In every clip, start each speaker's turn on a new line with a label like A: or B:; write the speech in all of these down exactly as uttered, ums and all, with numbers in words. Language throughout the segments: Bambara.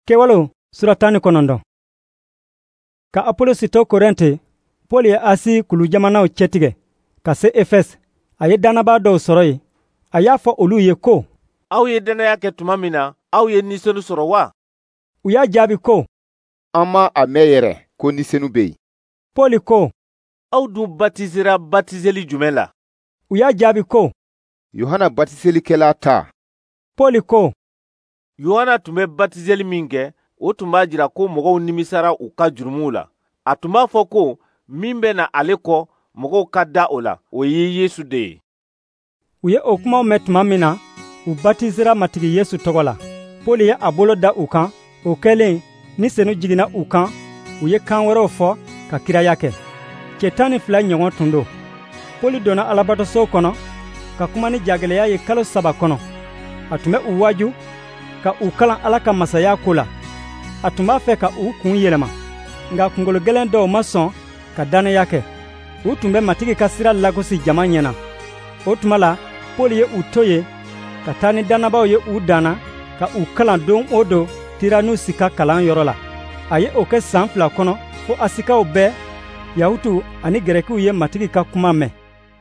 A: Kewalo sura tani konondo. Ka Apollo sito Korinte, Paul ye asi kulu jamanaw cetige ka se Efes aye danaba do soroye aya fo olu ye ko
B: aw ye danaya kɛ tuma min na aw ye nisɔnu sɔrɔ wa?
A: U y'a jaabi ko
C: an ma a mɛn yɛrɛ ko nisɛnu bɛ yen.
A: Paul ko
B: aw dun batisera batiseli jumɛn la?
A: U y'a jaabi ko
C: Yohana batiselikɛla ta.
A: Paul ko
B: Yohana tun bɛ batiseli min kɛ o tun b'a jira ko mɔgɔw nimisara u ka jurumuw la. A tun b'a fɔ ko min bɛ na ale kɔ mɔgɔw ka da o la o ye Yesu de ye.
A: U ye o kumaw mɛn tuma min na u batisera matigi Yesu tɔgɔ la. Paul ye a bolo da u kan, o kɛlen ni senu jiginna u kan u ye kan wɛrɛw fɔ ka kiraya kɛ. Cɛ tan ni fila ɲɔgɔn tun don. Paul donna alabatoso kɔnɔ ka kuma ni jagɛlɛya ye kalo saba kɔnɔ. A tun bɛ u waaju ka u kalan Ala ka masaya ko la. A tun b'a fɛ ka u kun yɛlɛma, nka kunkolo gɛlɛn dɔw ma sɔn ka dannaya kɛ. U tun bɛ matigi ka sira lagosi jama ɲɛna. O tuma la, Paul ye u to ye ka taa ni dannabaw ye u danna ka u kalan don o don Tiranusi ka kalan yɔrɔ la. A ye o kɛ san fila kɔnɔ fo Asikaw bɛɛ, Yahutu ani Gɛrɛkiw ye matigi ka kuma mɛn.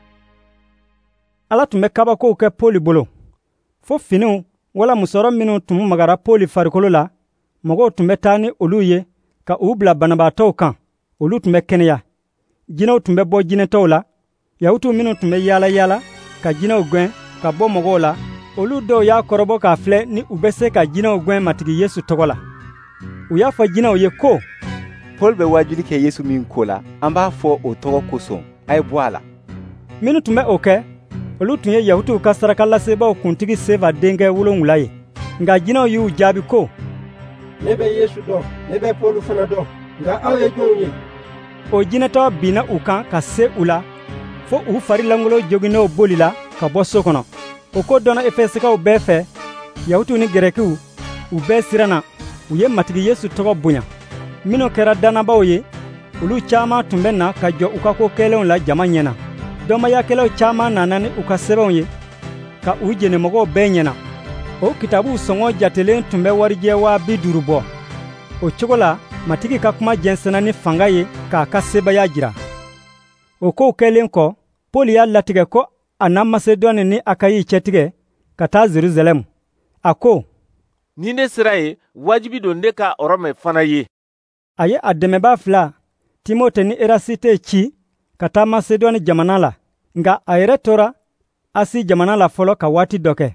A: Ala tun bɛ kabakow kɛ Paul bolo. Fo finiw wala musɔrɔ minnu tun magara Paul farikolo la, mɔgɔw tun bɛ taa ni olu ye ka u bila banabaatɔw kan. Olu tun bɛ kɛnɛya. Jinɛw tun bɛ bɔ jinɛtɔw la. Yahutu minnu tun bɛ yaala yaala ka jinɛw gɛn ka bɔ mɔgɔw la, olu dɔw y'a kɔrɔbɔ k'a filɛ ni u bɛ se ka jinɛw gɛn matigi Yesu tɔgɔ la. U y'a fɔ jinɛw ye ko
D: Paul bɛ waajuli kɛ Yesu min ko la, an b'a fɔ o tɔgɔ kosɔn, a ye bɔ a la.
A: Minnu tun bɛ o kɛ, olu tun ye Yahutuw ka sarakalasebaaw kuntigi Seva denkɛ wolonwula ye. Nka jinɛw y'u jaabi ko
E: ne bɛ Yesu dɔn, ne bɛ Paul fana dɔn, nka aw ye jɔnw ye?
A: O jinɛtɔ binna u kan ka se u la fo u fari langolo joginnenw bolila ka bɔ so kɔnɔ. O ko dɔnna Efɛsikaw bɛɛ fɛ, Yahutu ni Gɛrɛkiw, u bɛɛ siranna, u ye matigi Yesu tɔgɔ bonya. Minnu kɛra dannabaw ye, olu caaman tun bɛ na ka jɔ u ka ko kɛlenw la jama ɲɛna. Dɔnbayakɛlaw caaman nana ni u ka sɛbɛnw ye ka u jeni mɔgɔw bɛɛ ɲɛna. O kitabuw sɔngɔ jatelen tun bɛ warijɛ waa bi duuru bɔ. O cogo la, matigi ka kuma jɛnsɛnna ni fanga ye k'a ka sebaya jira. O kow kɛlen kɔ, Paul y'a latigɛ ko a na Masedoni ni Akayi cɛtigɛ ka taa Jerusalɛmu. A ko
B: ni ne sera ye, wajibi don ne ka Rɔmɛ fana ye.
A: A ye a dɛmɛbaa fila Timote ni Erasite ci ka taa Masedoni jamana la, nka a yɛrɛ tora Asi jamana la fɔlɔ ka waati dɔ kɛ.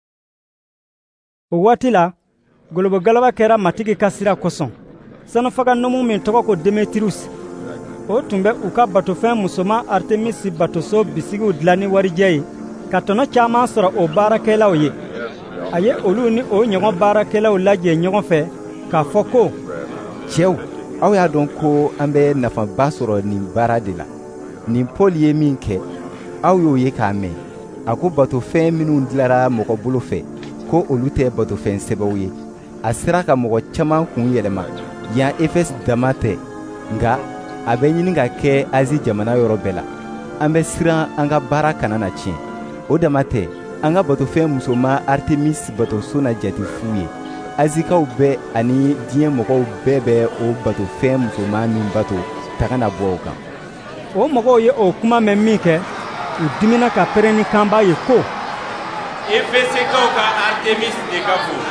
A: O waati la, golobogalaba kɛra matigi ka sira kosɔn. Sanufaga numu min tɔgɔ ko Demetirus, o tun bɛ u ka batofɛn musoman Artemisi batoso bisigiw dilan ni warijɛ ye, ka tɔnɔ caaman sɔrɔ o baarakɛlaw ye. A ye olu ni o ɲɔgɔn baarakɛlaw lajɛ ɲɔgɔn fɛ k'a fɔ ko
D: Cɛw, aw y'a dɔn ko an bɛ nafaba sɔrɔ nin baara de la. Nin Paul ye min kɛ, aw y'o ye k'a mɛn. A ko batofɛn minnu dilara mɔgɔ bolo fɛ, ko olu tɛ batofɛn sɛbɛw ye. A sera ka mɔgɔ caman kun yɛlɛma, yan Efɛsi dama tɛ, nka a bɛ ɲini ka kɛ Azi jamana yɔrɔ bɛɛ la. An bɛ siran an ka baara kana na tiɲɛ. O dama tɛ, an ka batofɛn musoman Artemisi batoso na jate f'u ye. Azikaw bɛɛ ani diɲɛ mɔgɔw bɛɛ bɛ o batofɛn musoman min bato taga na bɔ o kan.
A: O mɔgɔw ye o kuma mɛn min kɛ, u dimina ka pɛrɛn ni kanba ye ko
B: Efɛsikaw ka Artemis de ka bon.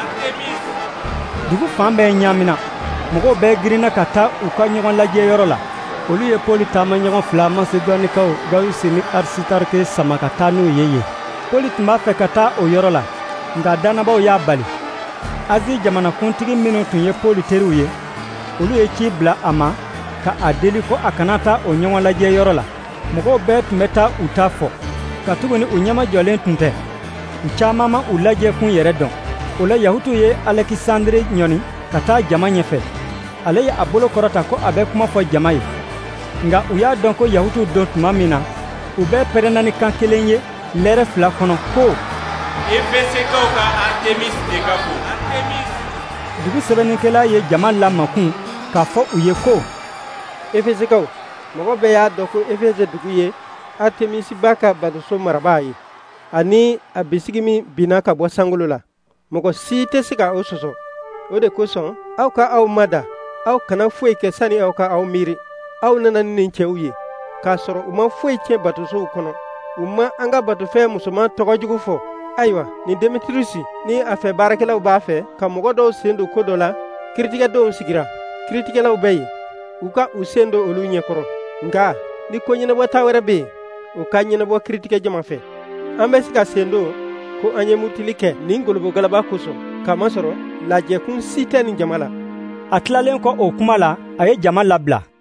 A: dugu fan bɛɛ ɲaamina. Mɔgɔw bɛɛ girinna ka taa u ka ɲɔgɔn lajɛ yɔrɔ la. Olu ye Paul taama ɲɔgɔn fila Masedonikaw Gayusi ni Arisitarike sama ka taa n'u ye yen. Paul tun b'a fɛ ka taa o yɔrɔ la, nka dannabaw y'a bali. Azi jamanakuntigi minnu tun ye Paul teriw ye, olu ye ci bila a ma ka a deli ko a kana taa o ɲɔgɔn lajɛ yɔrɔ la. Mɔgɔw bɛɛ tun bɛ taa u ta fɔ, katuguni u ɲɛma jɔlen tun tɛ. U caaman ma u lajɛ kun yɛrɛ dɔn. O la Yahutu ye Alɛkisandiri ɲɔni ka taa jama ɲɛfɛ. Ale ye a bolo kɔrɔta ko a bɛ kuma fɔ jama ye. Nka u y'a dɔn ko Yahutu don tuma min na, u bɛɛ pɛrɛnna ni kan kelen ye lɛrɛ fila kɔnɔ ko
B: Efɛsikaw ka Artemis de ka bon.
A: dugu sɛbɛnnikɛla ye jama lamakun k'a fɔ u ye ko
E: Efɛsikaw, mɔgɔ bɛɛ y'a dɔn ko Efɛsɛ dugu ye Artemisi ba ka batoso marabaa ye, ani a bisigi min binna ka bɔ sankolo la. Mɔgɔ si tɛ se ka o sɔsɔ. O de kosɔn aw ka aw mada, aw kana foyi kɛ sani aw ka aw miiri. Aw nana ni cɛw ye k'a sɔrɔ u ma foyi tiɲɛ batosow kɔnɔ. U ma an ka batofɛn musoman tɔgɔ jugu fɔ. Ayiwa, nin Demetirisi ni a fɛ baarakɛlaw b'a fɛ ka mɔgɔ dɔw sen don ko dɔ la, kiritigɛdenw sigira. Kiritigɛlaw bɛ yen, u ka u sen don olu ɲɛkɔrɔ. Nka ni ko ɲɛnabɔta wɛrɛ bɛ yen, o ka ɲɛnabɔ kiritigɛ jama fɛ. An bɛ se ka sen don ko an ye murutili kɛ nin golobogalaba kosɔn, kamasɔrɔ lajɛkun si tɛ nin jama la.
A: A tilalen kɔ o kuma la, a ye jama labila.